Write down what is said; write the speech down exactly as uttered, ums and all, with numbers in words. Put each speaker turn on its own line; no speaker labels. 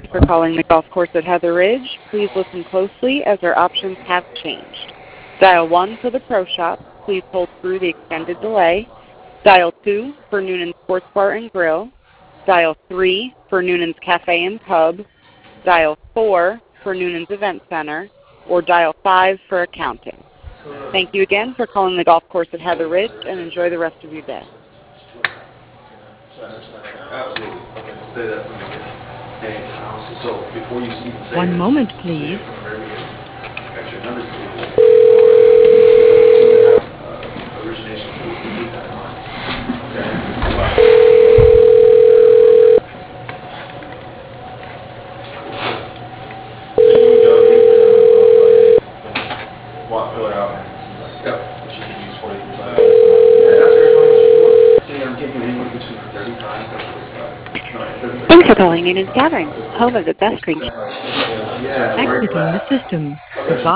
for calling the golf course at Heather Ridge. Please listen closely as our options have changed. Dial one for the Pro Shop. Please hold through the extended delay. Dial two for Noonan's Sports Bar and Grill. Dial three for Noonan's Cafe and Pub. Dial four for Noonan's Event Center. Or dial five for accounting. Thank you again for calling the golf course at Heather Ridge, and enjoy the rest of your day.
Absolutely. Okay, say that from the beginning. So before you even say
One
this,
moment,
say
please.
it from the very beginning. Actually, number two. Uh, origination. Keep that in mind. Okay. So you would go get rid of the walk, fill it out. Yep. Which you can use forty-three five. Yeah, that's very much more. See, I'm taking anywhere between thirty-five and forty-five.
Thanks for calling Noonan's Tavern, home of the best cream cheese.
Yeah.
Exiting the system. Goodbye.